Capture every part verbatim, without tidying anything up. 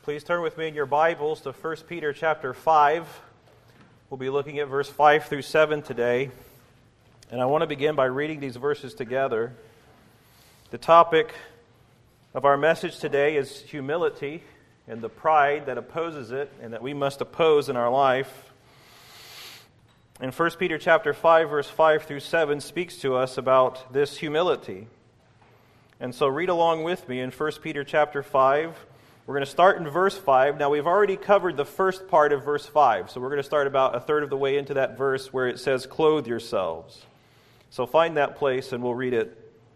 Please turn with me in your Bibles to First Peter chapter five. We'll be looking at verse five through seven today. And I want to begin by reading these verses together. The topic of our message today is humility and the pride that opposes it and that we must oppose in our life. And First Peter chapter five, verse five through seven speaks to us about this humility. And so read along with me in First Peter chapter five. We're going to start in verse five. Now, we've already covered the first part of verse five, so we're going to start about a third of the way into that verse where it says, "Clothe yourselves." So find that place and we'll read it.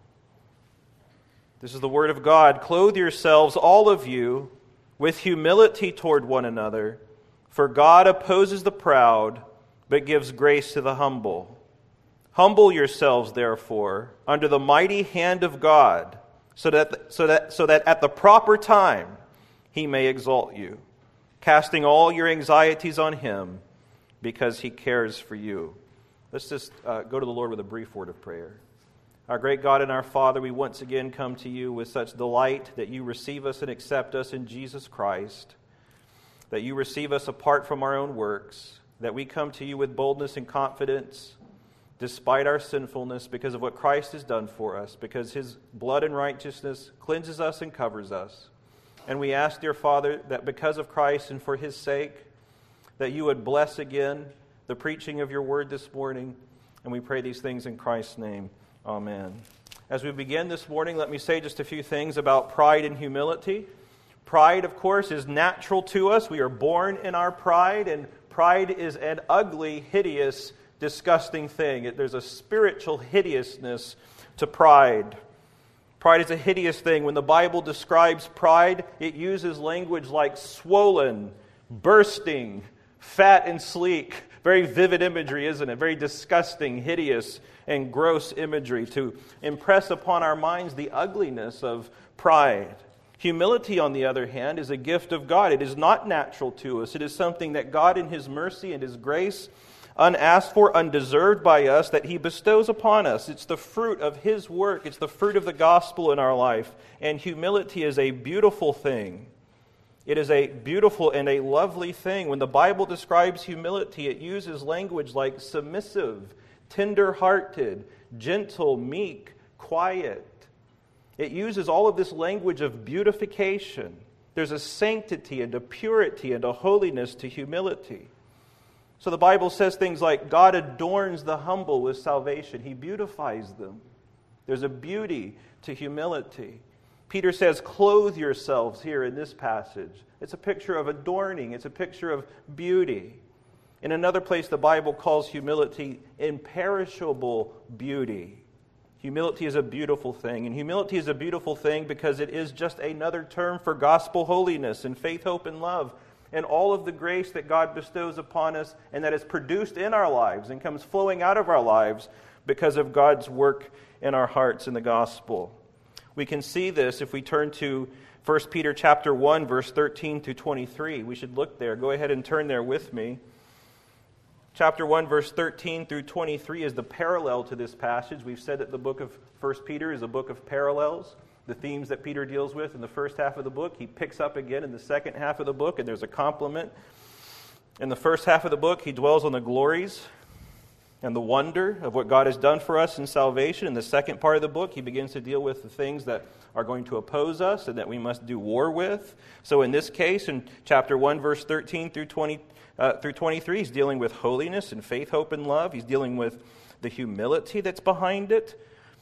This is the word of God. "Clothe yourselves, all of you, with humility toward one another, for God opposes the proud, but gives grace to the humble. Humble yourselves, therefore, under the mighty hand of God, so that so that so that at the proper time He may exalt you, casting all your anxieties on Him, because He cares for you." Let's just uh, go to the Lord with a brief word of prayer. Our great God and our Father, we once again come to you with such delight that you receive us and accept us in Jesus Christ, that you receive us apart from our own works, that we come to you with boldness and confidence, despite our sinfulness, because of what Christ has done for us, because His blood and righteousness cleanses us and covers us. And we ask, dear Father, that because of Christ and for His sake, that you would bless again the preaching of your word this morning. And we pray these things in Christ's name. Amen. As we begin this morning, let me say just a few things about pride and humility. Pride, of course, is natural to us. We are born in our pride, and pride is an ugly, hideous, disgusting thing. There's a spiritual hideousness to pride. Pride is a hideous thing. When the Bible describes pride, it uses language like swollen, bursting, fat and sleek. Very vivid imagery, isn't it? Very disgusting, hideous, and gross imagery to impress upon our minds the ugliness of pride. Humility, on the other hand, is a gift of God. It is not natural to us. It is something that God in His mercy and His grace, unasked for, undeserved by us, that He bestows upon us. It's the fruit of His work. It's the fruit of the gospel in our life. And humility is a beautiful thing. It is a beautiful and a lovely thing. When the Bible describes humility, it uses language like submissive, tender-hearted, gentle, meek, quiet. It uses all of this language of beautification. There's a sanctity and a purity and a holiness to humility. So the Bible says things like, God adorns the humble with salvation. He beautifies them. There's a beauty to humility. Peter says, clothe yourselves here in this passage. It's a picture of adorning. It's a picture of beauty. In another place, the Bible calls humility imperishable beauty. Humility is a beautiful thing. And humility is a beautiful thing because it is just another term for gospel holiness and faith, hope, and love. And all of the grace that God bestows upon us and that is produced in our lives and comes flowing out of our lives because of God's work in our hearts in the gospel. We can see this if we turn to First Peter chapter one, verse thirteen through twenty-three. We should look there. Go ahead and turn there with me. Chapter one, verse thirteen through twenty-three is the parallel to this passage. We've said that the book of First Peter is a book of parallels. The themes that Peter deals with in the first half of the book, he picks up again in the second half of the book, and there's a complement. In the first half of the book, he dwells on the glories and the wonder of what God has done for us in salvation. In the second part of the book, he begins to deal with the things that are going to oppose us and that we must do war with. So in this case, in chapter one, verse thirteen through twenty, uh, through twenty-three, he's dealing with holiness and faith, hope, and love. He's dealing with the humility that's behind it.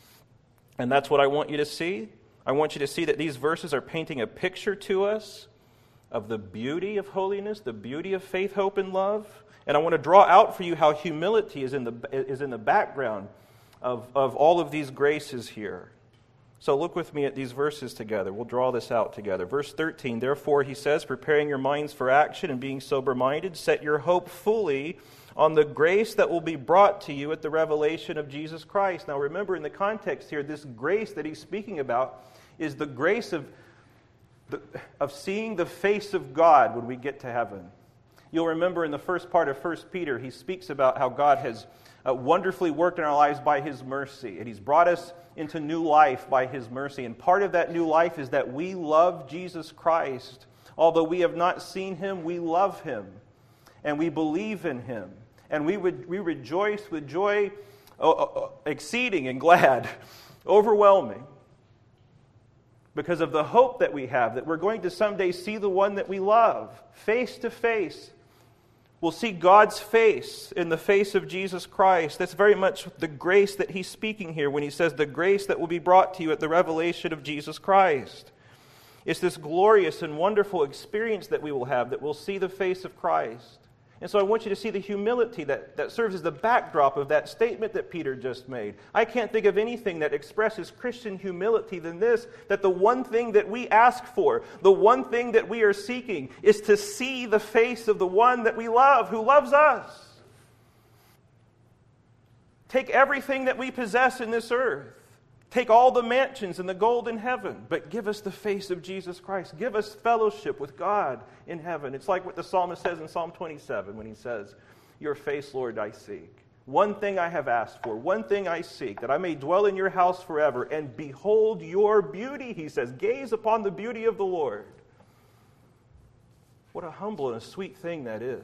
And that's what I want you to see. I want you to see that these verses are painting a picture to us of the beauty of holiness, the beauty of faith, hope, and love. And I want to draw out for you how humility is in the is in the background of, of all of these graces here. So look with me at these verses together. We'll draw this out together. Verse thirteen, therefore, he says, preparing your minds for action and being sober-minded, set your hope fully on the grace that will be brought to you at the revelation of Jesus Christ. Now remember, in the context here, this grace that he's speaking about is the grace of, the, of seeing the face of God when we get to heaven. You'll remember in the first part of First Peter, he speaks about how God has uh, wonderfully worked in our lives by His mercy. And He's brought us into new life by His mercy. And part of that new life is that we love Jesus Christ Although we have not seen him, we love him, and we believe in him. And we would we rejoice with joy uh, uh, exceeding and glad, overwhelming, because of the hope that we have that we're going to someday see the one that we love face to face. We'll see God's face in the face of Jesus Christ. That's very much the grace that he's speaking here when he says the grace that will be brought to you at the revelation of Jesus Christ. It's this glorious and wonderful experience that we will have, that we'll see the face of Christ. And so I want you to see the humility that, that serves as the backdrop of that statement that Peter just made. I can't think of anything that expresses Christian humility than this, that the one thing that we ask for, the one thing that we are seeking, is to see the face of the one that we love, who loves us. Take everything that we possess in this earth. Take all the mansions and the gold in heaven, but give us the face of Jesus Christ. Give us fellowship with God in heaven. It's like what the psalmist says in Psalm twenty-seven when he says, your face, Lord, I seek. One thing I have asked for, one thing I seek, that I may dwell in your house forever and behold your beauty, he says. Gaze upon the beauty of the Lord. What a humble and a sweet thing that is,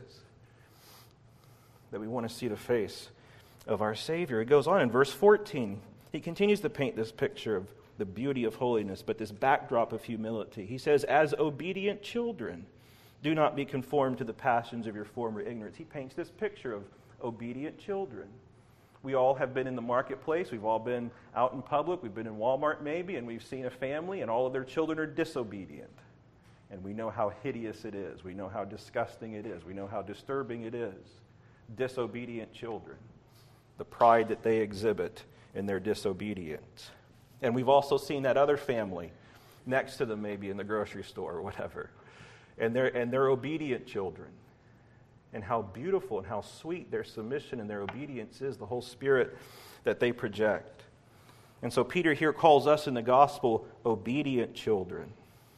that we want to see the face of our Savior. It goes on in verse fourteen. He continues to paint this picture of the beauty of holiness, but this backdrop of humility. He says, as obedient children, do not be conformed to the passions of your former ignorance. He paints this picture of obedient children. We all have been in the marketplace. We've all been out in public. We've been in Walmart maybe, and we've seen a family, and all of their children are disobedient. And we know how hideous it is. We know how disgusting it is. We know how disturbing it is. Disobedient children. The pride that they exhibit in their disobedience. And we've also seen that other family next to them maybe in the grocery store or whatever. And they're, and they're obedient children. And how beautiful and how sweet their submission and their obedience is, the whole spirit that they project. And so Peter here calls us in the gospel obedient children.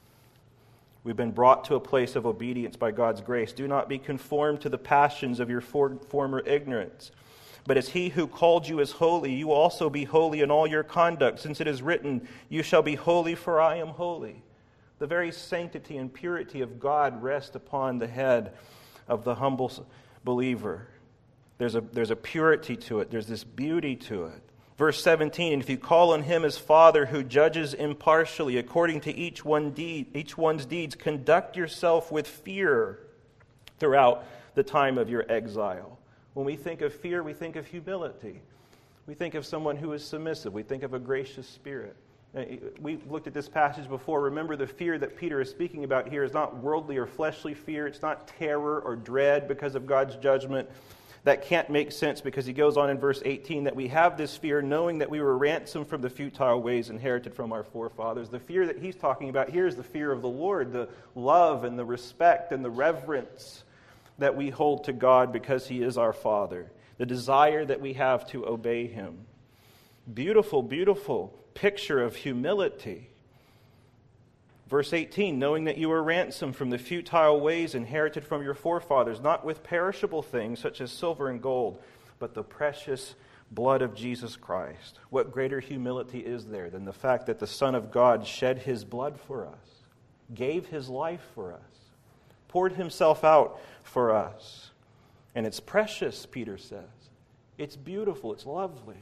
We've been brought to a place of obedience by God's grace. Do not be conformed to the passions of your for, former ignorance. But as he who called you is holy, you also be holy in all your conduct, since it is written, you shall be holy, for I am holy. The very sanctity and purity of God rest upon the head of the humble believer. There's a, there's a purity to it. There's this beauty to it. Verse seventeen, and if you call on him as Father who judges impartially according to each, one deed, each one's deeds, conduct yourself with fear throughout the time of your exile. When we think of fear, we think of humility. We think of someone who is submissive. We think of a gracious spirit. We looked at this passage before. Remember, the fear that Peter is speaking about here is not worldly or fleshly fear. It's not terror or dread because of God's judgment. That can't make sense because he goes on in verse eighteen that we have this fear knowing that we were ransomed from the futile ways inherited from our forefathers. The fear that he's talking about here is the fear of the Lord, the love and the respect and the reverence that we hold to God because he is our Father. The desire that we have to obey him. Beautiful, beautiful picture of humility. Verse eighteen, knowing that you were ransomed from the futile ways inherited from your forefathers, not with perishable things such as silver and gold, but the precious blood of Jesus Christ. What greater humility is there than the fact that the Son of God shed his blood for us, gave his life for us, poured himself out for us. And it's precious, Peter says. It's beautiful, it's lovely.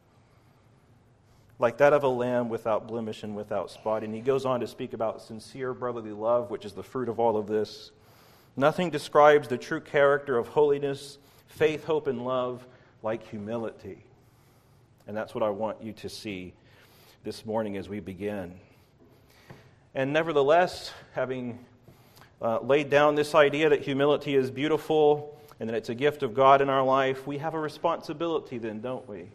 Like that of a lamb without blemish and without spot. And he goes on to speak about sincere brotherly love, which is the fruit of all of this. Nothing describes the true character of holiness, faith, hope, and love like humility. And that's what I want you to see this morning as we begin. And nevertheless, having uh, laid down this idea that humility is beautiful and that it's a gift of God in our life, we have a responsibility then, don't we?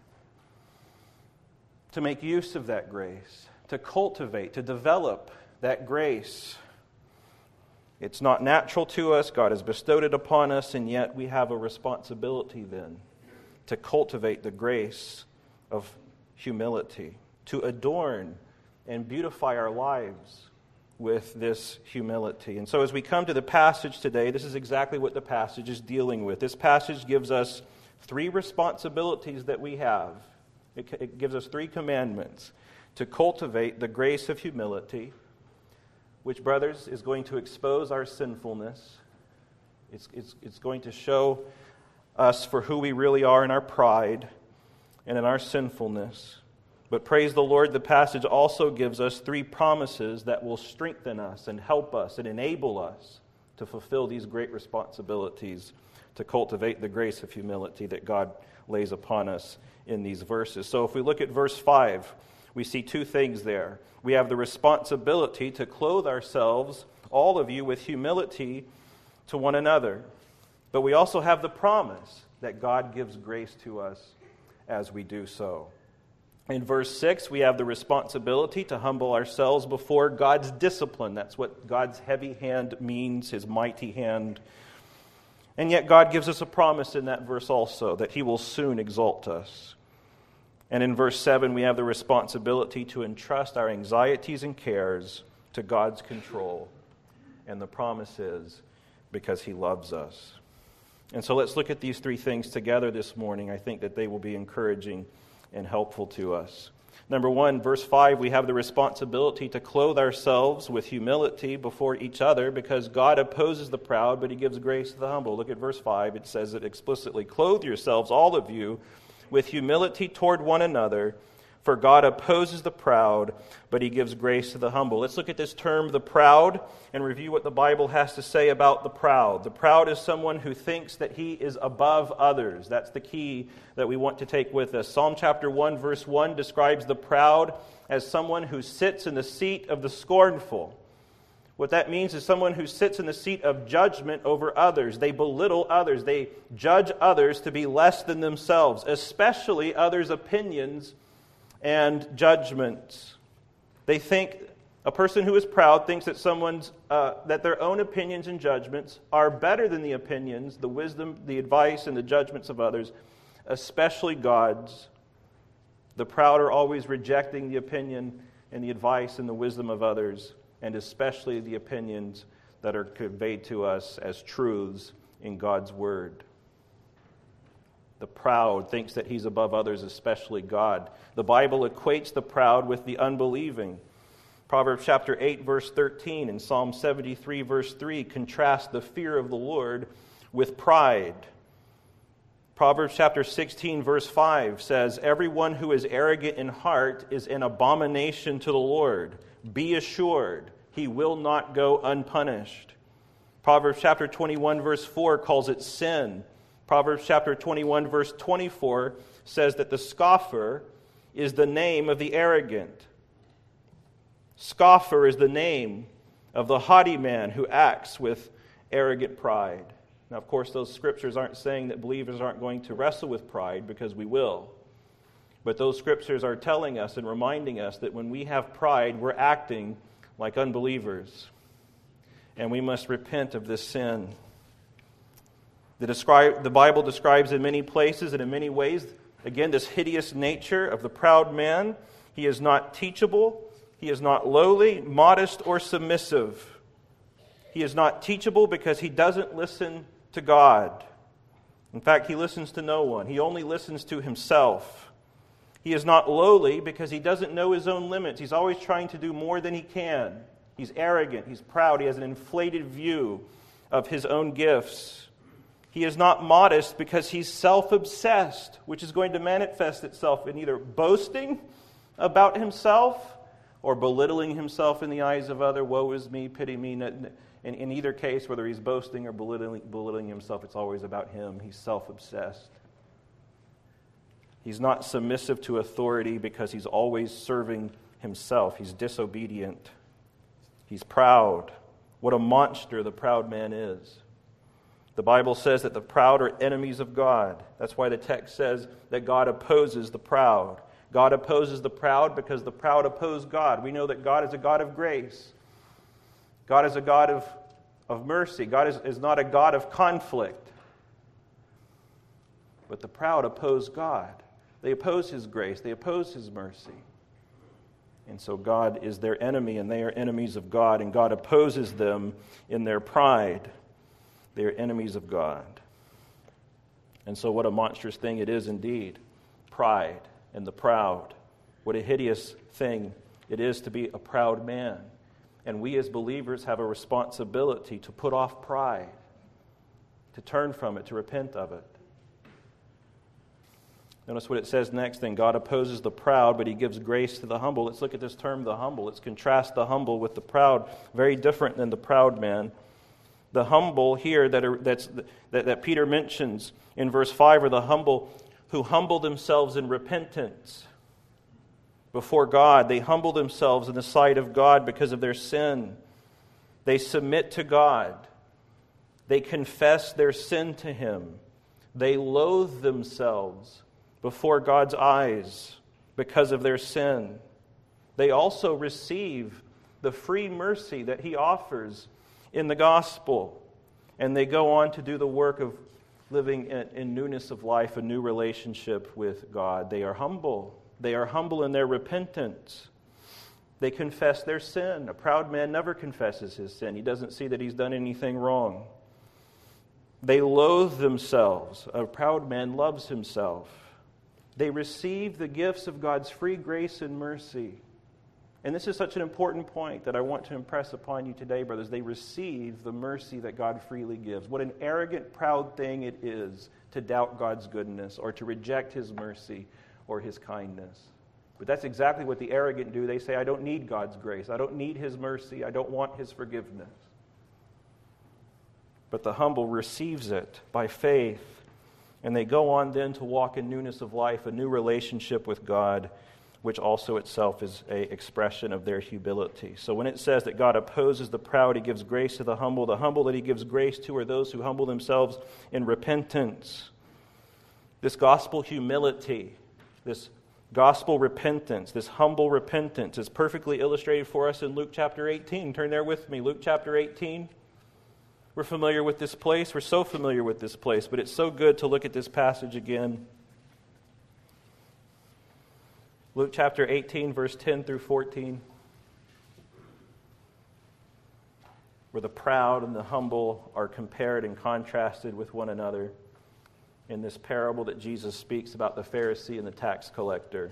To make use of that grace, to cultivate, to develop that grace. It's not natural to us. God has bestowed it upon us, and yet we have a responsibility then to cultivate the grace of humility, to adorn and beautify our lives with this humility. And so as we come to the passage today, this is exactly what the passage is dealing with. This passage gives us three responsibilities that we have. It gives us three commandments: to cultivate the grace of humility, which, brothers, is going to expose our sinfulness. It's, it's, it's going to show us for who we really are in our pride and in our sinfulness. But praise the Lord, the passage also gives us three promises that will strengthen us and help us and enable us to fulfill these great responsibilities, to cultivate the grace of humility that God lays upon us in these verses. So if we look at verse five, we see two things there. We have the responsibility to clothe ourselves, all of you, with humility to one another. But we also have the promise that God gives grace to us as we do so. In verse six, we have the responsibility to humble ourselves before God's discipline. That's what God's heavy hand means, His mighty hand. And yet God gives us a promise in that verse also, that He will soon exalt us. And in verse seven, we have the responsibility to entrust our anxieties and cares to God's control. And the promise is, because He loves us. And so let's look at these three things together this morning. I think that they will be encouraging and helpful to us. Number one, verse five, we have the responsibility to clothe ourselves with humility before each other, because God opposes the proud, but He gives grace to the humble. Look at verse five. It says it explicitly, "Clothe yourselves, all of you, with humility toward one another, for God opposes the proud, but He gives grace to the humble." Let's look at this term, the proud, and review what the Bible has to say about the proud. The proud is someone who thinks that he is above others. That's the key that we want to take with us. Psalm chapter one, verse one describes the proud as someone who sits in the seat of the scornful. What that means is someone who sits in the seat of judgment over others. They belittle others. They judge others to be less than themselves, especially others' opinions and judgments. They think, a person who is proud thinks that someone's uh, that their own opinions and judgments are better than the opinions, the wisdom, the advice, and the judgments of others, especially God's. The proud are always rejecting the opinion and the advice and the wisdom of others, and especially the opinions that are conveyed to us as truths in God's Word. The proud thinks that he's above others, especially God. The Bible equates the proud with the unbelieving. Proverbs chapter eight, verse thirteen, and Psalm seventy-three, verse three contrast the fear of the Lord with pride. Proverbs chapter sixteen, verse five says, "Everyone who is arrogant in heart is an abomination to the Lord. Be assured, He will not go unpunished." Proverbs chapter twenty-one, verse four calls it sin. Proverbs chapter twenty-one, verse twenty-four says that the scoffer is the name of the arrogant. Scoffer is the name of the haughty man who acts with arrogant pride. Now, of course, those scriptures aren't saying that believers aren't going to wrestle with pride, because we will. But those scriptures are telling us and reminding us that when we have pride, we're acting like unbelievers. And we must repent of this sin. The, describe, the Bible describes in many places and in many ways, again, this hideous nature of the proud man. He is not teachable. He is not lowly, modest, or submissive. He is not teachable because he doesn't listen to God. In fact, he listens to no one. He only listens to himself. He is not lowly because he doesn't know his own limits. He's always trying to do more than he can. He's arrogant. He's proud. He has an inflated view of his own gifts. He is not modest because he's self-obsessed, which is going to manifest itself in either boasting about himself or belittling himself in the eyes of others. Woe is me, pity me. In, in either case, whether he's boasting or belittling, belittling himself, it's always about him. He's self-obsessed. He's not submissive to authority because he's always serving himself. He's disobedient. He's proud. What a monster the proud man is. The Bible says that the proud are enemies of God. That's why the text says that God opposes the proud. God opposes the proud because the proud oppose God. We know that God is a God of grace. God is a God of, of mercy. God is, is not a God of conflict. But the proud oppose God. They oppose His grace. They oppose His mercy. And so God is their enemy, and they are enemies of God, and God opposes them in their pride. They are enemies of God. And so what a monstrous thing it is indeed. Pride and the proud. What a hideous thing it is to be a proud man. And we as believers have a responsibility to put off pride, to turn from it, to repent of it. Notice what it says next then. God opposes the proud, but he gives grace to the humble. Let's look at this term, the humble. Let's contrast the humble with the proud. Very different than the proud man. The humble here that, are, that's, that, that Peter mentions in verse five are the humble who humble themselves in repentance before God. They humble themselves in the sight of God because of their sin. They submit to God. They confess their sin to Him. They loathe themselves before God's eyes because of their sin. They also receive the free mercy that He offers in the gospel. And they go on to do the work of living in, in newness of life, a new relationship with God. They are humble. They are humble in their repentance. They confess their sin. A proud man never confesses his sin. He doesn't see that he's done anything wrong. They loathe themselves. A proud man loves himself. They receive the gifts of God's free grace and mercy. And this is such an important point that I want to impress upon you today, brothers. They receive the mercy that God freely gives. What an arrogant, proud thing it is to doubt God's goodness or to reject His mercy or His kindness. But that's exactly what the arrogant do. They say, I don't need God's grace. I don't need His mercy. I don't want His forgiveness. But the humble receives it by faith. And they go on then to walk in newness of life, a new relationship with God, which also itself is an expression of their humility. So when it says that God opposes the proud, He gives grace to the humble, the humble that He gives grace to are those who humble themselves in repentance. This gospel humility, this gospel repentance, this humble repentance is perfectly illustrated for us in Luke chapter eighteen. Turn there with me, Luke chapter eighteen. We're familiar with this place. We're so familiar with this place, but it's so good to look at this passage again. Luke chapter eighteen, verse ten through fourteen, where the proud and the humble are compared and contrasted with one another in this parable that Jesus speaks about the Pharisee and the tax collector.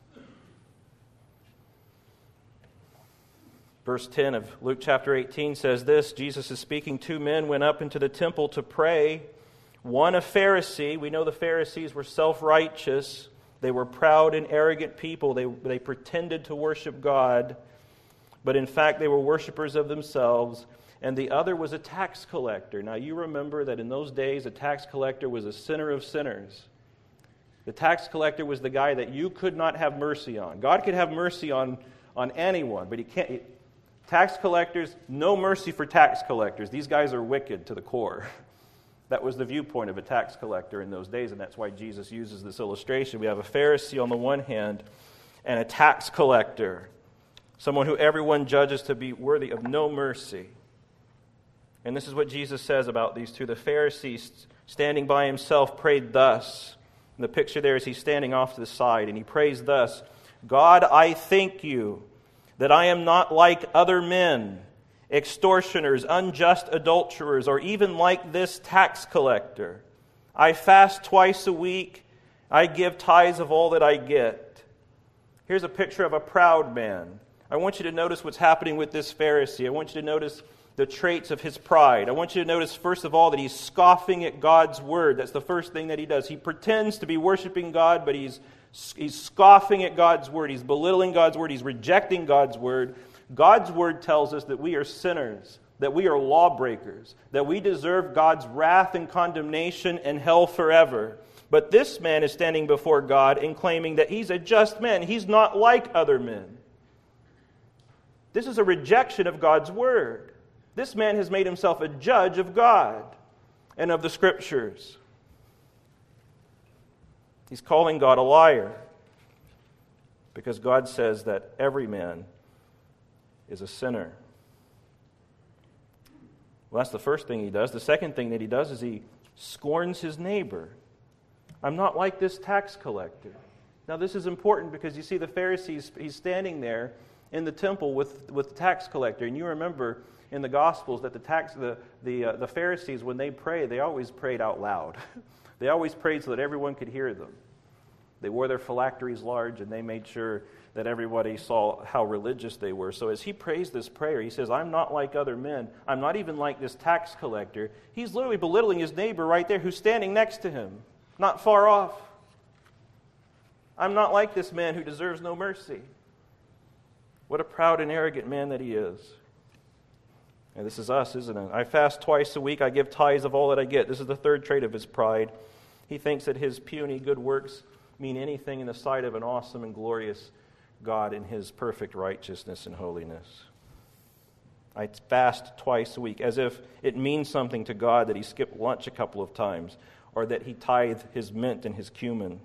Verse ten of Luke chapter eighteen says this, Jesus is speaking, two men went up into the temple to pray, one a Pharisee. We know the Pharisees were self-righteous. They were proud and arrogant people. They, they pretended to worship God, but in fact they were worshipers of themselves. And the other was a tax collector. Now you remember that in those days a tax collector was a sinner of sinners. The tax collector was the guy that you could not have mercy on. God could have mercy on, on anyone, but He can't. He, tax collectors, no mercy for tax collectors. These guys are wicked to the core. That was the viewpoint of a tax collector in those days, and that's why Jesus uses this illustration. We have a Pharisee on the one hand and a tax collector, someone who everyone judges to be worthy of no mercy. And this is what Jesus says about these two. The Pharisee, standing by himself, prayed thus. And the picture there is he's standing off to the side, and he prays thus, God, I thank you that I am not like other men, extortioners, unjust adulterers, or even like this tax collector. I fast twice a week. I give tithes of all that I get. Here's a picture of a proud man. I want you to notice what's happening with this Pharisee. I want you to notice the traits of his pride. I want you to notice, first of all, that he's scoffing at God's word. That's the first thing that he does. He pretends to be worshiping God, but he's He's scoffing at God's word. He's belittling God's word. He's rejecting God's word. God's word tells us that we are sinners, that we are lawbreakers, that we deserve God's wrath and condemnation and hell forever. But this man is standing before God and claiming that he's a just man. He's not like other men. This is a rejection of God's word. This man has made himself a judge of God and of the Scriptures. He's calling God a liar because God says that every man is a sinner. Well, that's the first thing he does. The second thing that he does is he scorns his neighbor. I'm not like this tax collector. Now, this is important because you see the Pharisees, he's standing there in the temple with, with the tax collector. And you remember in the Gospels that the tax the the, uh, the Pharisees, when they pray, they always prayed out loud. They always prayed so that everyone could hear them. They wore their phylacteries large, and they made sure that everybody saw how religious they were. So as he prays this prayer, he says, I'm not like other men. I'm not even like this tax collector. He's literally belittling his neighbor right there who's standing next to him, not far off. I'm not like this man who deserves no mercy. What a proud and arrogant man that he is. And this is us, isn't it? I fast twice a week. I give tithes of all that I get. This is the third trait of his pride. He thinks that his puny good works mean anything in the sight of an awesome and glorious God in his perfect righteousness and holiness. I fast twice a week, as if it means something to God that he skipped lunch a couple of times, or that he tithed his mint and his cumin.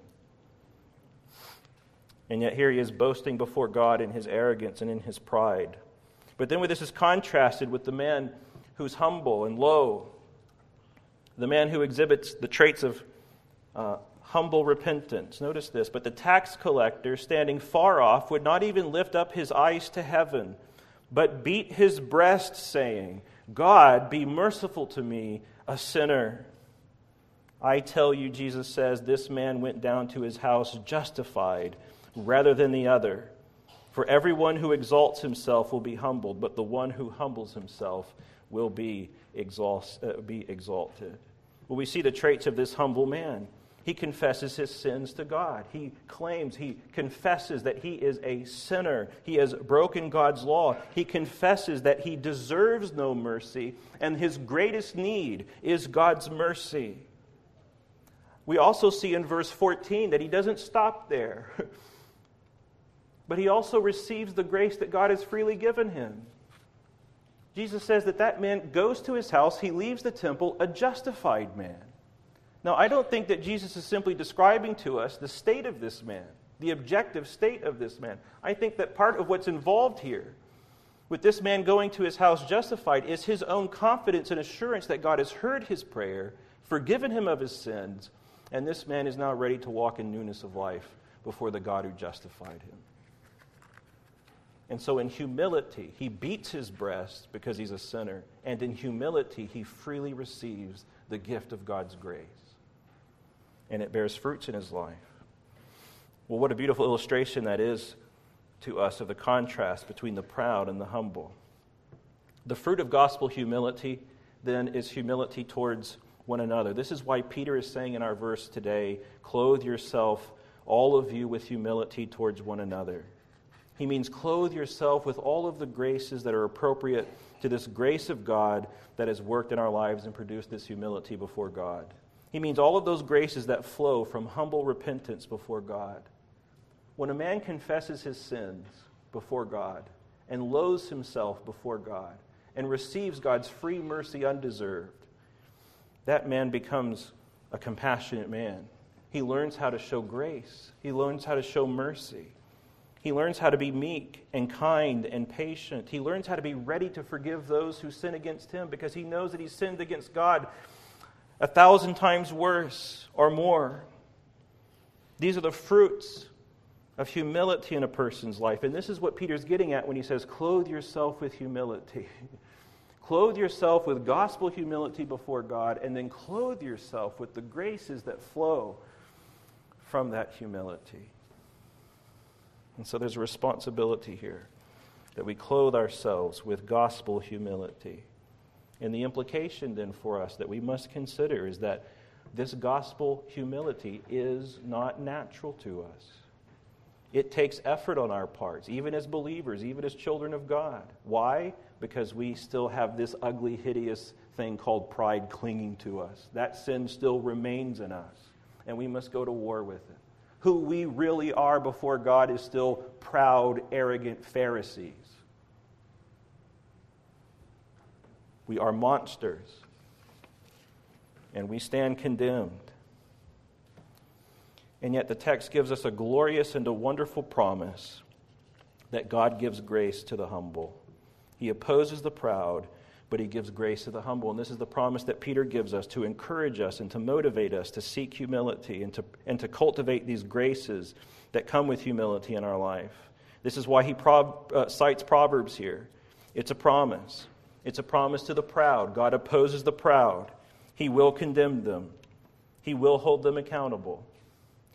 And yet here he is boasting before God in his arrogance and in his pride. But then this is contrasted with the man who's humble and low, the man who exhibits the traits of uh, humble repentance. Notice this, but the tax collector, standing far off, would not even lift up his eyes to heaven, but beat his breast, saying, God, be merciful to me, a sinner. I tell you, Jesus says, this man went down to his house justified rather than the other. For everyone who exalts himself will be humbled, but the one who humbles himself will be, exalt, uh, be exalted. Well, we see the traits of this humble man. He confesses his sins to God. He claims, he confesses that he is a sinner. He has broken God's law. He confesses that he deserves no mercy, and his greatest need is God's mercy. We also see in verse fourteen that he doesn't stop there, but he also receives the grace that God has freely given him. Jesus says that that man goes to his house, he leaves the temple, a justified man. Now, I don't think that Jesus is simply describing to us the state of this man, the objective state of this man. I think that part of what's involved here with this man going to his house justified is his own confidence and assurance that God has heard his prayer, forgiven him of his sins, and this man is now ready to walk in newness of life before the God who justified him. And so in humility, he beats his breast because he's a sinner, and in humility, he freely receives the gift of God's grace. And it bears fruits in his life. Well, what a beautiful illustration that is to us of the contrast between the proud and the humble. The fruit of gospel humility, then, is humility towards one another. This is why Peter is saying in our verse today, clothe yourself, all of you, with humility towards one another. He means clothe yourself with all of the graces that are appropriate to this grace of God that has worked in our lives and produced this humility before God. He means all of those graces that flow from humble repentance before God. When a man confesses his sins before God and loathes himself before God and receives God's free mercy undeserved, that man becomes a compassionate man. He learns how to show grace. He learns how to show mercy. He learns how to be meek and kind and patient. He learns how to be ready to forgive those who sin against him because he knows that he sinned against God a thousand times worse or more. These are the fruits of humility in a person's life. And this is what Peter's getting at when he says, clothe yourself with humility. Clothe yourself with gospel humility before God, and then clothe yourself with the graces that flow from that humility. And so there's a responsibility here that we clothe ourselves with gospel humility. And the implication then for us that we must consider is that this gospel humility is not natural to us. It takes effort on our parts, even as believers, even as children of God. Why? Because we still have this ugly, hideous thing called pride clinging to us. That sin still remains in us, and we must go to war with it. Who we really are before God is still proud, arrogant Pharisees. We are monsters, and we stand condemned. And yet the text gives us a glorious and a wonderful promise that God gives grace to the humble. He opposes the proud, but he gives grace to the humble. And this is the promise that Peter gives us to encourage us and to motivate us to seek humility and to, and to cultivate these graces that come with humility in our life. This is why he prob, uh, cites Proverbs here. It's a promise. It's a promise to the proud. God opposes the proud. He will condemn them. He will hold them accountable.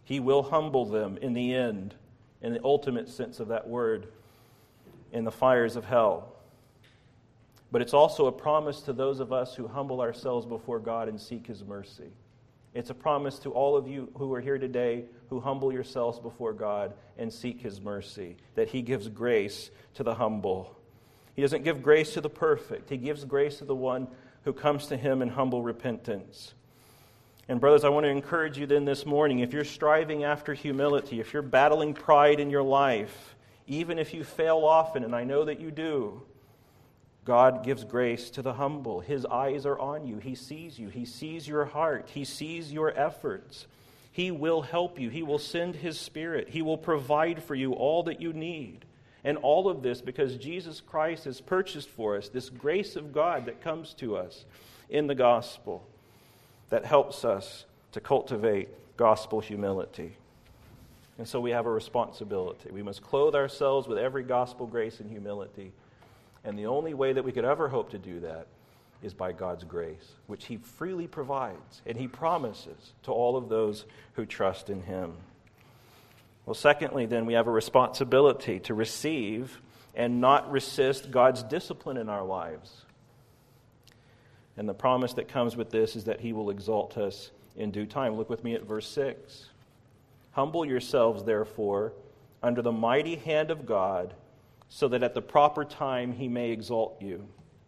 He will humble them in the end, in the ultimate sense of that word, in the fires of hell. But it's also a promise to those of us who humble ourselves before God and seek His mercy. It's a promise to all of you who are here today who humble yourselves before God and seek His mercy, that He gives grace to the humble. He doesn't give grace to the perfect. He gives grace to the one who comes to Him in humble repentance. And brothers, I want to encourage you then this morning, if you're striving after humility, if you're battling pride in your life, even if you fail often, and I know that you do, God gives grace to the humble. His eyes are on you. He sees you. He sees your heart. He sees your efforts. He will help you. He will send His Spirit. He will provide for you all that you need. And all of this because Jesus Christ has purchased for us this grace of God that comes to us in the gospel that helps us to cultivate gospel humility. And so we have a responsibility. We must clothe ourselves with every gospel grace and humility. And the only way that we could ever hope to do that is by God's grace, which He freely provides and He promises to all of those who trust in Him. Well, secondly, then, we have a responsibility to receive and not resist God's discipline in our lives. And the promise that comes with this is that He will exalt us in due time. Look with me at verse six. Humble yourselves, therefore, under the mighty hand of God, so that at the proper time He may exalt you.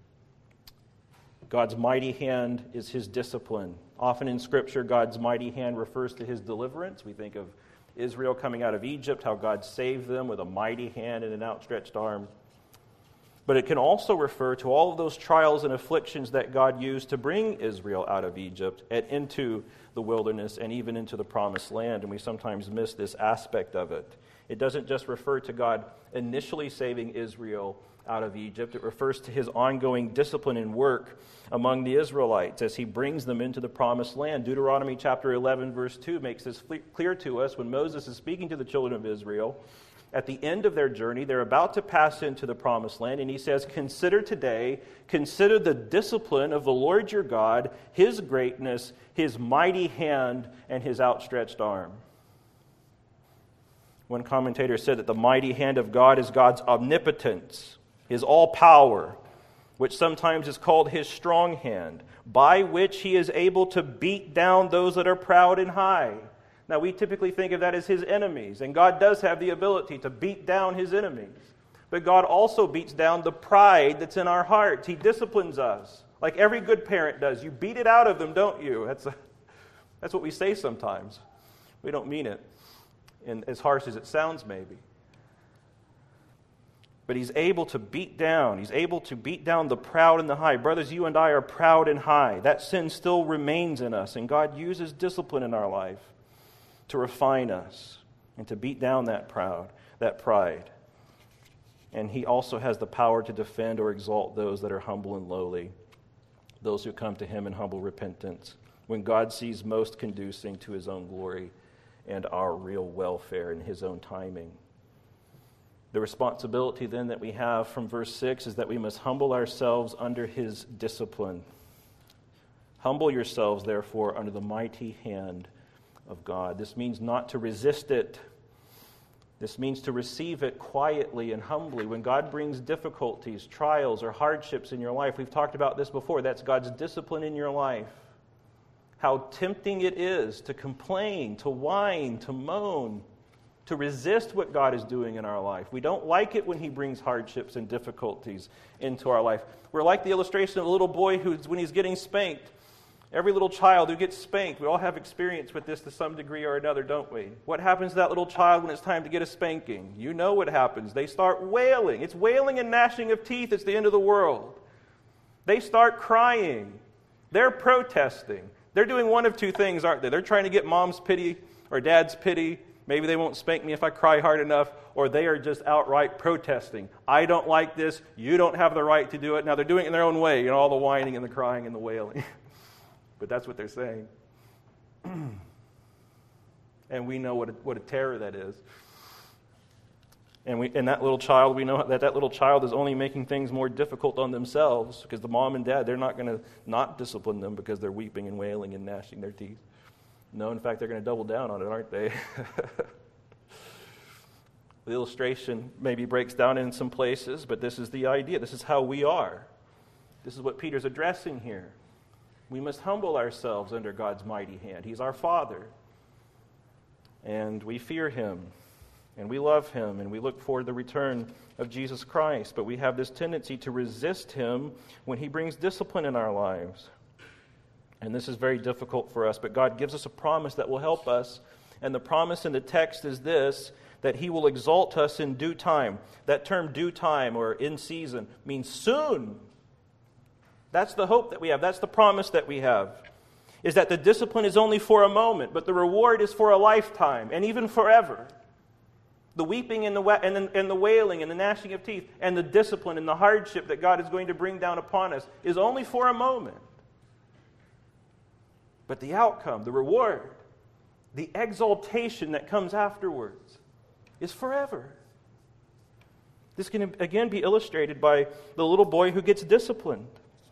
God's mighty hand is His discipline. Often in Scripture, God's mighty hand refers to His deliverance. We think of Israel coming out of Egypt, how God saved them with a mighty hand and an outstretched arm. But it can also refer to all of those trials and afflictions that God used to bring Israel out of Egypt and into the wilderness and even into the promised land. And we sometimes miss this aspect of it. It doesn't just refer to God initially saving Israel out of Egypt. It refers to His ongoing discipline and work among the Israelites as He brings them into the promised land. Deuteronomy chapter eleven, verse two makes this clear to us when Moses is speaking to the children of Israel. At the end of their journey, they're about to pass into the promised land, and he says, "Consider today, consider the discipline of the Lord your God, His greatness, His mighty hand, and His outstretched arm." One commentator said that the mighty hand of God is God's omnipotence, His all-power, which sometimes is called His strong hand, by which He is able to beat down those that are proud and high. Now, we typically think of that as His enemies, and God does have the ability to beat down His enemies. But God also beats down the pride that's in our hearts. He disciplines us, like every good parent does. You beat it out of them, don't you? That's, a, that's what we say sometimes. We don't mean it, and as harsh as it sounds, maybe. But He's able to beat down. He's able to beat down the proud and the high. Brothers, you and I are proud and high. That sin still remains in us, and God uses discipline in our life to refine us and to beat down that proud, that pride. And He also has the power to defend or exalt those that are humble and lowly, those who come to Him in humble repentance, when God sees most conducing to His own glory and our real welfare in His own timing. The responsibility then that we have from verse six is that we must humble ourselves under His discipline. Humble yourselves, therefore, under the mighty hand of God. This means not to resist it. This means to receive it quietly and humbly. When God brings difficulties, trials, or hardships in your life, we've talked about this before, that's God's discipline in your life. How tempting it is to complain, to whine, to moan, to resist what God is doing in our life. We don't like it when He brings hardships and difficulties into our life. We're like the illustration of a little boy who's, when he's getting spanked, every little child who gets spanked, we all have experience with this to some degree or another, don't we? What happens to that little child when it's time to get a spanking? You know what happens. They start wailing. It's wailing and gnashing of teeth. It's the end of the world. They start crying. They're protesting. They're doing one of two things, aren't they? They're trying to get mom's pity or dad's pity. Maybe they won't spank me if I cry hard enough. Or they are just outright protesting. I don't like this. You don't have the right to do it. Now they're doing it in their own way. You know, all the whining and the crying and the wailing. But that's what they're saying. And we know what a, what a terror that is. And we, and that little child, we know that that little child is only making things more difficult on themselves because the mom and dad, they're not going to not discipline them because they're weeping and wailing and gnashing their teeth. No, in fact, they're going to double down on it, aren't they? The illustration maybe breaks down in some places, but this is the idea. This is how we are. This is what Peter's addressing here. We must humble ourselves under God's mighty hand. He's our Father. And we fear Him. And we love Him. And we look forward to the return of Jesus Christ. But we have this tendency to resist Him when He brings discipline in our lives. And this is very difficult for us. But God gives us a promise that will help us. And the promise in the text is this, that He will exalt us in due time. That term due time or in season means soon. That's the hope that we have. That's the promise that we have. Is that the discipline is only for a moment, but the reward is for a lifetime and even forever. The weeping and the, wa- and, the, and the wailing and the gnashing of teeth and the discipline and the hardship that God is going to bring down upon us is only for a moment. But the outcome, the reward, the exaltation that comes afterwards is forever. This can again be illustrated by the little boy who gets disciplined.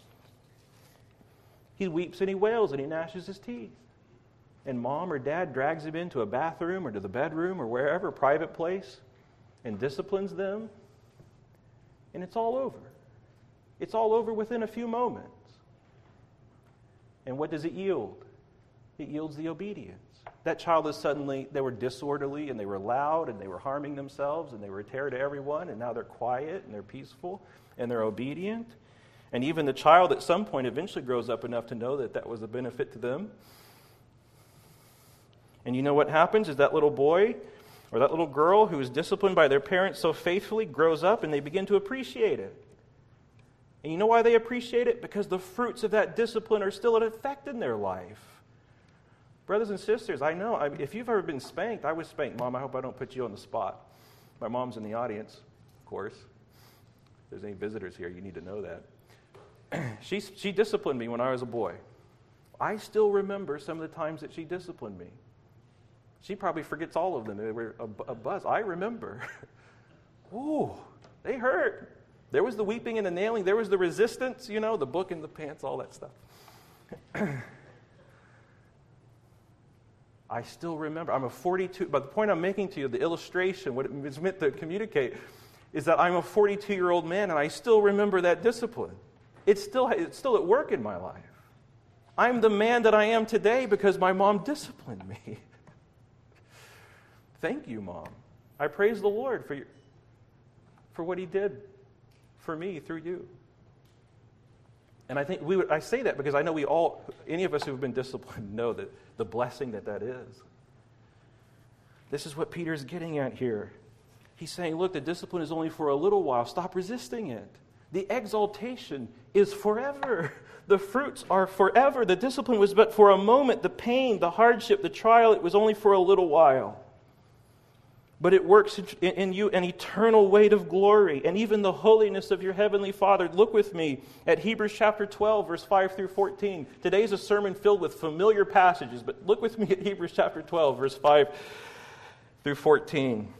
He weeps and he wails and he gnashes his teeth. And mom or dad drags him into a bathroom or to the bedroom or wherever, private place, and disciplines them. And it's all over. It's all over within a few moments. And what does it yield? It yields the obedience. That child is suddenly, they were disorderly and they were loud and they were harming themselves and they were a terror to everyone, and now they're quiet and they're peaceful and they're obedient. And even the child at some point eventually grows up enough to know that that was a benefit to them. And you know what happens is that little boy or that little girl who is disciplined by their parents so faithfully grows up and they begin to appreciate it. And you know why they appreciate it? Because the fruits of that discipline are still in effect in their life. Brothers and sisters, I know, I mean, if you've ever been spanked, I was spanked. Mom, I hope I don't put you on the spot. My mom's in the audience, of course. If there's any visitors here, you need to know that. she, she disciplined me when I was a boy. I still remember some of the times that she disciplined me. She probably forgets all of them. They were a, a buzz. I remember. Ooh, they hurt. There was the weeping and the nailing. There was the resistance, you know, the book in the pants, all that stuff. I still remember. I'm a forty-two, but the point I'm making to you, the illustration, what it's meant to communicate, is that I'm a forty-two-year-old man and I still remember that discipline. It's still, it's still at work in my life. I'm the man that I am today because my mom disciplined me. Thank you, Mom. I praise the Lord for your, for what He did for me through you. And I think we would, I say that because I know we all, any of us who have been disciplined know that the blessing that that is. This is what Peter's getting at here. He's saying, look, the discipline is only for a little while. Stop resisting it. The exaltation is forever. The fruits are forever. The discipline was but for a moment. The pain, the hardship, the trial, it was only for a little while. But it works in, in you an eternal weight of glory and even the holiness of your heavenly Father. Look with me at Hebrews chapter twelve, verse five through fourteen. Today's a sermon filled with familiar passages, but look with me at Hebrews chapter twelve, verse five through fourteen.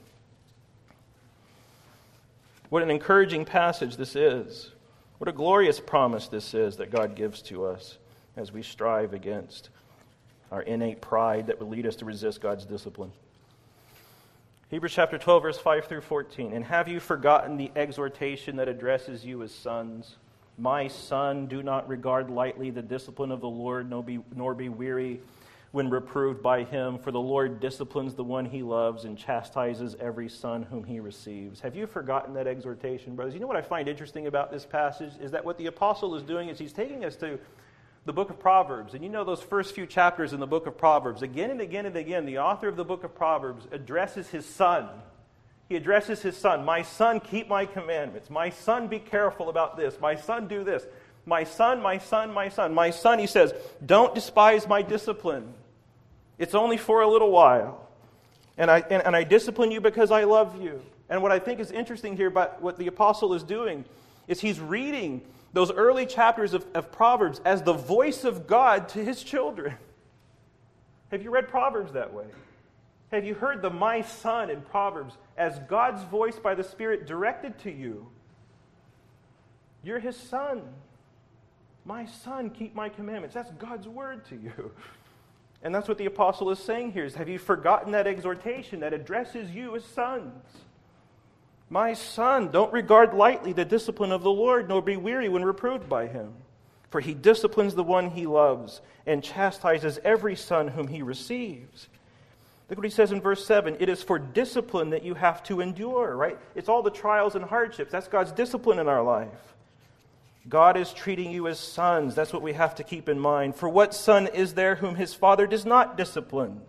What an encouraging passage this is. What a glorious promise this is that God gives to us as we strive against our innate pride that would lead us to resist God's discipline. Hebrews chapter twelve, verse five through fourteen. And have you forgotten the exhortation that addresses you as sons? My son, do not regard lightly the discipline of the Lord, nor be, nor be weary when reproved by Him. For the Lord disciplines the one He loves and chastises every son whom He receives. Have you forgotten that exhortation, brothers? You know what I find interesting about this passage is that what the apostle is doing is he's taking us to the book of Proverbs. And you know those first few chapters in the book of Proverbs, again and again and again, the author of the book of Proverbs addresses his son. He addresses his son. My son, keep my commandments. My son, be careful about this. My son, do this. My son, my son, my son. My son, he says, don't despise my discipline. It's only for a little while. And I, and, and I discipline you because I love you. And what I think is interesting here about what the apostle is doing is he's reading those early chapters of, of Proverbs as the voice of God to His children. Have you read Proverbs that way? Have you heard the my son in Proverbs as God's voice by the Spirit directed to you? You're His son. My son, keep my commandments. That's God's word to you. And that's what the apostle is saying here, is have you forgotten that exhortation that addresses you as sons? My son, don't regard lightly the discipline of the Lord, nor be weary when reproved by him. For he disciplines the one he loves and chastises every son whom he receives. Look what he says in verse seven. It is for discipline that you have to endure, right? It's all the trials and hardships. That's God's discipline in our life. God is treating you as sons. That's what we have to keep in mind. For what son is there whom his father does not discipline?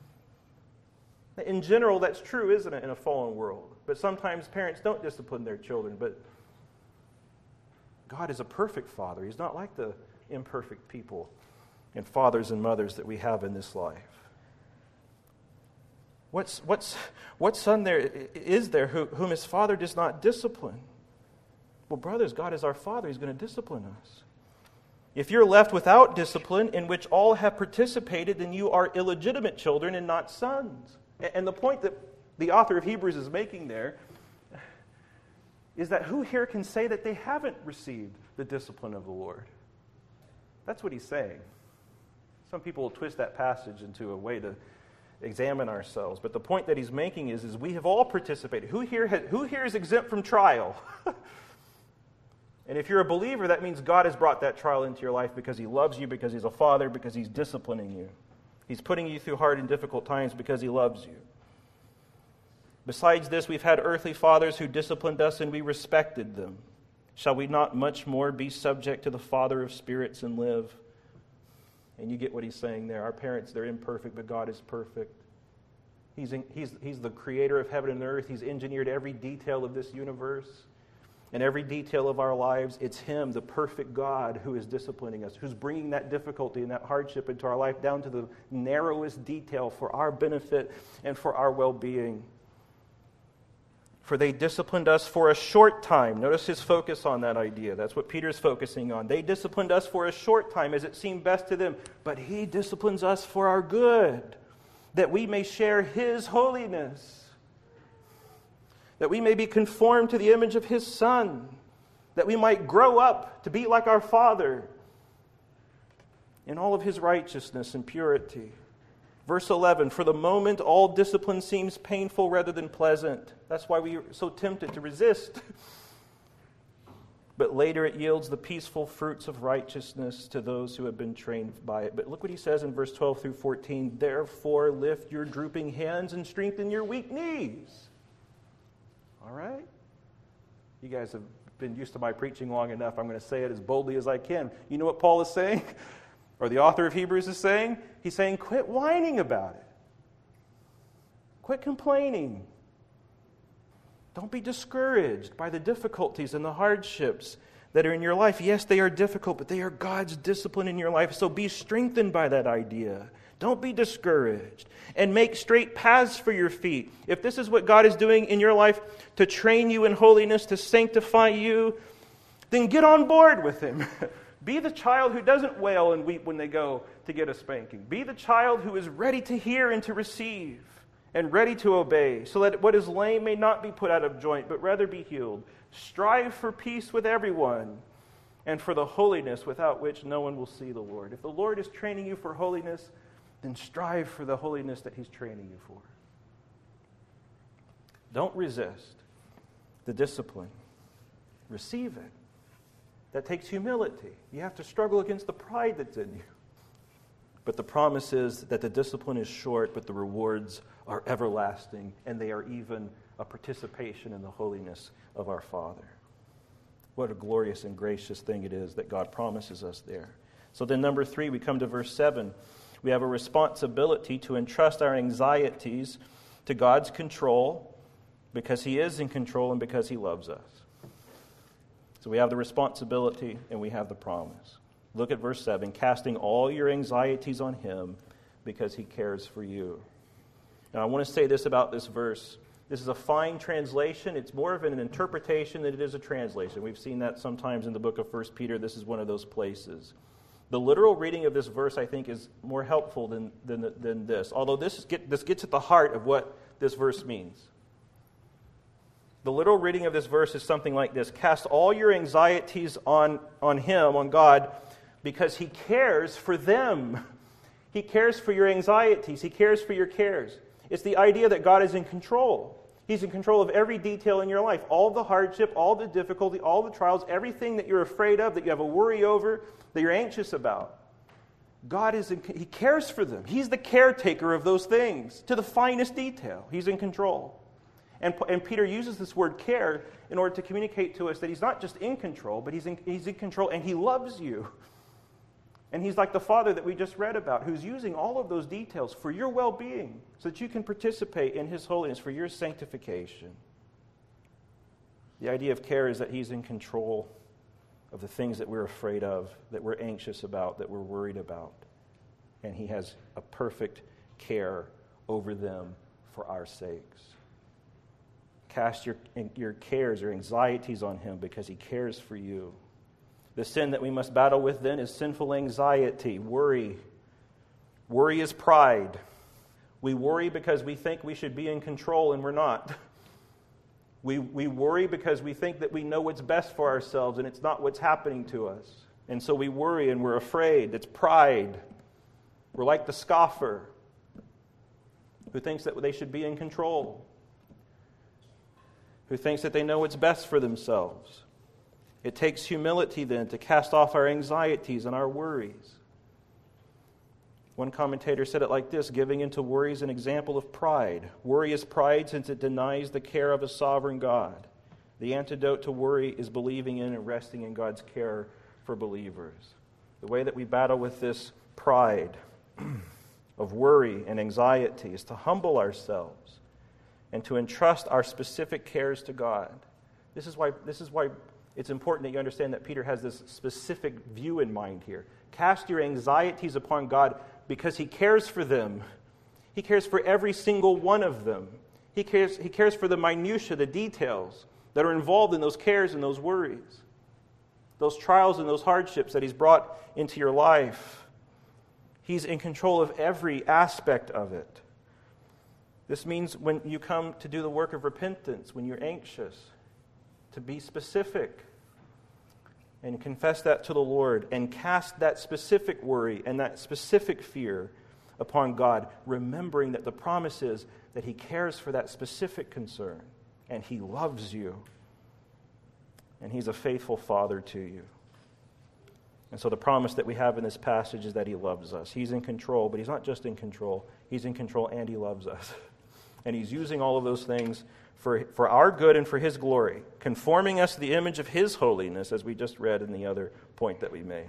In general, that's true, isn't it, in a fallen world? But sometimes parents don't discipline their children. But God is a perfect father. He's not like the imperfect people and fathers and mothers that we have in this life. What's, what's, what son there is there who, whom his father does not discipline? Well, brothers, God is our Father. He's going to discipline us. If you're left without discipline in which all have participated, then you are illegitimate children and not sons. And the point that the author of Hebrews is making there is that who here can say that they haven't received the discipline of the Lord? That's what he's saying. Some people will twist that passage into a way to examine ourselves. But the point that he's making is, is we have all participated. Who here, has, who here is exempt from trial? And if you're a believer, that means God has brought that trial into your life because he loves you, because he's a father, because he's disciplining you. He's putting you through hard and difficult times because he loves you. Besides this, we've had earthly fathers who disciplined us and we respected them. Shall we not much more be subject to the Father of spirits and live? And you get what he's saying there. Our parents, they're imperfect, but God is perfect. He's, in, he's, he's the creator of heaven and earth. He's engineered every detail of this universe. And every detail of our lives, it's him, the perfect God, who is disciplining us, who's bringing that difficulty and that hardship into our life down to the narrowest detail for our benefit and for our well-being. For they disciplined us for a short time. Notice his focus on that idea. That's what Peter's focusing on. They disciplined us for a short time as it seemed best to them. But he disciplines us for our good, that we may share his holiness. That we may be conformed to the image of his Son, that we might grow up to be like our Father in all of his righteousness and purity. Verse eleven, for the moment all discipline seems painful rather than pleasant. That's why we are so tempted to resist. But later it yields the peaceful fruits of righteousness to those who have been trained by it. But look what he says in verse twelve through fourteen, therefore lift your drooping hands and strengthen your weak knees. All right? You guys have been used to my preaching long enough. I'm going to say it as boldly as I can. You know what Paul is saying? Or the author of Hebrews is saying? He's saying, quit whining about it. Quit complaining. Don't be discouraged by the difficulties and the hardships that are in your life. Yes, they are difficult, but they are God's discipline in your life. So be strengthened by that idea. Don't be discouraged. And make straight paths for your feet. If this is what God is doing in your life to train you in holiness, to sanctify you, then get on board with him. Be the child who doesn't wail and weep when they go to get a spanking. Be the child who is ready to hear and to receive and ready to obey, so that what is lame may not be put out of joint, but rather be healed. Strive for peace with everyone and for the holiness without which no one will see the Lord. If the Lord is training you for holiness, then strive for the holiness that he's training you for. Don't resist the discipline. Receive it. That takes humility. You have to struggle against the pride that's in you. But the promise is that the discipline is short, but the rewards are everlasting, and they are even a participation in the holiness of our Father. What a glorious and gracious thing it is that God promises us there. So then number three, we come to verse seven. We have a responsibility to entrust our anxieties to God's control because he is in control and because he loves us. So we have the responsibility and we have the promise. Look at verse seven. Casting all your anxieties on him because he cares for you. Now I want to say this about this verse. This is a fine translation. It's more of an interpretation than it is a translation. We've seen that sometimes in the book of First Peter. This is one of those places. The literal reading of this verse, I think, is more helpful than, than, than this. Although this, is get, this gets at the heart of what this verse means. The literal reading of this verse is something like this. Cast all your anxieties on, on him, on God, because he cares for them. He cares for your anxieties. He cares for your cares. It's the idea that God is in control. He's in control of every detail in your life. All the hardship, all the difficulty, all the trials, everything that you're afraid of, that you have a worry over, that you're anxious about. God is in, He cares for them. He's the caretaker of those things to the finest detail. He's in control. And, and Peter uses this word care in order to communicate to us that he's not just in control, but he's in, he's in control and he loves you. And he's like the Father that we just read about, who's using all of those details for your well-being so that you can participate in his holiness for your sanctification. The idea of care is that he's in control of the things that we're afraid of, that we're anxious about, that we're worried about. And he has a perfect care over them for our sakes. Cast your, your cares or anxieties on him because he cares for you. The sin that we must battle with then is sinful anxiety, worry. Worry is pride. We worry because we think we should be in control and we're not. We, we worry because we think that we know what's best for ourselves and it's not what's happening to us. And so we worry and we're afraid. It's pride. We're like the scoffer who thinks that they should be in control, who thinks that they know what's best for themselves. It takes humility then to cast off our anxieties and our worries. One commentator said it like this: giving into worry is an example of pride. Worry is pride since it denies the care of a sovereign God. The antidote to worry is believing in and resting in God's care for believers. The way that we battle with this pride of worry and anxiety is to humble ourselves and to entrust our specific cares to God. This is why, this is why it's important that you understand that Peter has this specific view in mind here. Cast your anxieties upon God because he cares for them. He cares for every single one of them. He cares, he cares for the minutiae, the details that are involved in those cares and those worries, those trials and those hardships that he's brought into your life. He's in control of every aspect of it. This means when you come to do the work of repentance, when you're anxious, to be specific and confess that to the Lord and cast that specific worry and that specific fear upon God, remembering that the promise is that he cares for that specific concern and he loves you and he's a faithful Father to you. And so the promise that we have in this passage is that he loves us. He's in control, but he's not just in control. He's in control and he loves us. And he's using all of those things For, for our good and for his glory, conforming us to the image of his holiness, as we just read in the other point that we made.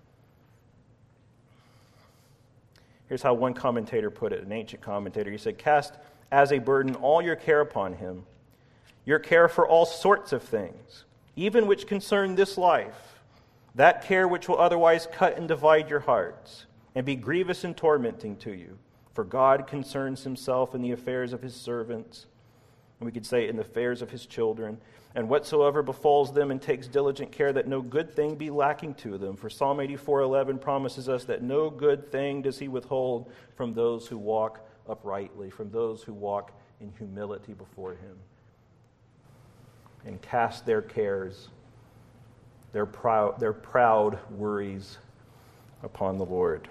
Here's how one commentator put it, an ancient commentator. He said, "Cast as a burden all your care upon him, your care for all sorts of things, even which concern this life, that care which will otherwise cut and divide your hearts, and be grievous and tormenting to you. For God concerns himself in the affairs of his servants," and we could say in the affairs of his children, "and whatsoever befalls them, and takes diligent care that no good thing be lacking to them. For Psalm eighty-four eleven promises us that no good thing does he withhold from those who walk uprightly," from those who walk in humility before him, and cast their cares, their proud, their proud worries upon the Lord.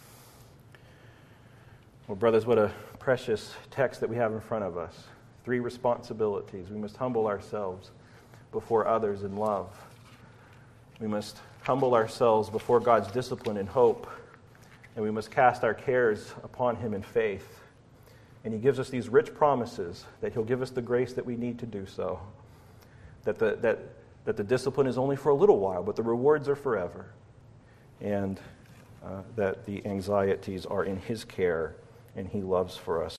Well, brothers, what a precious text that we have in front of us. Three responsibilities. We must humble ourselves before others in love. We must humble ourselves before God's discipline in hope. And we must cast our cares upon him in faith. And he gives us these rich promises that he'll give us the grace that we need to do so. That the, that, that the discipline is only for a little while, but the rewards are forever. And uh, that the anxieties are in his care and he loves for us.